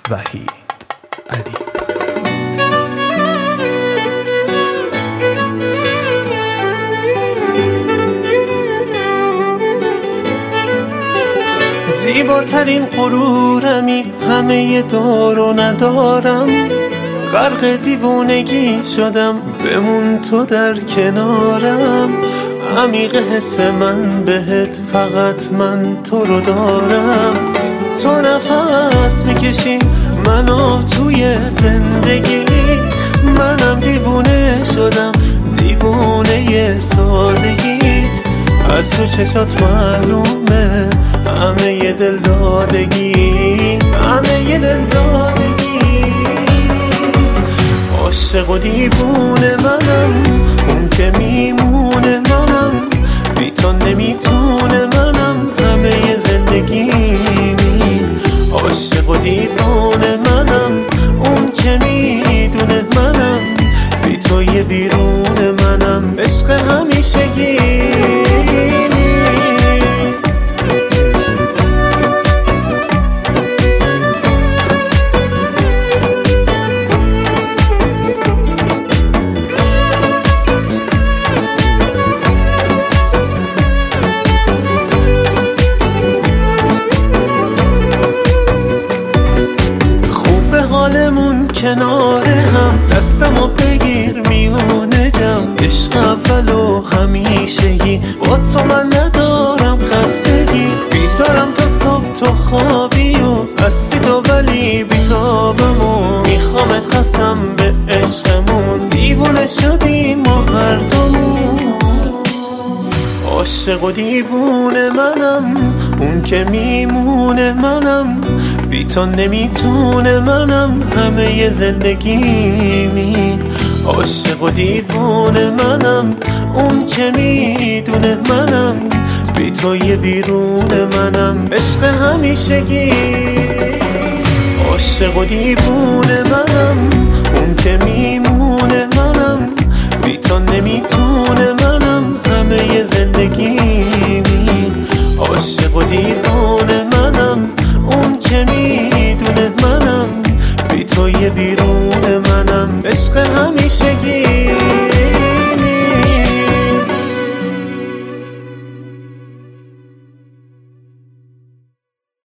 وحید علی. زیباترین غرورمی، همه دارو ندارم، غرق دیوونگی شدم، بمون تو در کنارم. عمیق حس من بهت، فقط من تو رو دارم. تو نفس میکشی منو توی زندگی، منم دیوونه شدم، دیوونه سادگیت. از تو چشات معلومه همه دل دادگی، همه دل دادگی. عاشق و دیوونه منم، اون که میمونه منم، بی تو نمیتونه منم همه زندگیمی. عاشق و دیوونه منم، اون که میدونه منم، بی تو یه بیرون منم، عشق همیشگی. کنار هم دستمو بگیر میونه جمع، عشق اول و همیشگی. با تو من ندارم خستگی، بیدارم تا صبح تو خوابی و هستی تو ولی بیتابمون. میخوامت خستم به عشقمون، دیوونه شدیم ما هر دومون. عاشق و دیوونه منم، اون که میمونه منم، بی تو نمیتونه منم همه زندگیمی. عاشق و دیوونه منم، اون که میدونه منم، بی تو یه بیرون منم، عشق همیشگی. عاشق و دیوونه منم، اون که میمونه منم، بی تو نمیتونه منم همه زندگیمی. عاشق و دیوونه منم، اون که میدونه منم، بی تو یه بیرون منم، عشق همیشگی.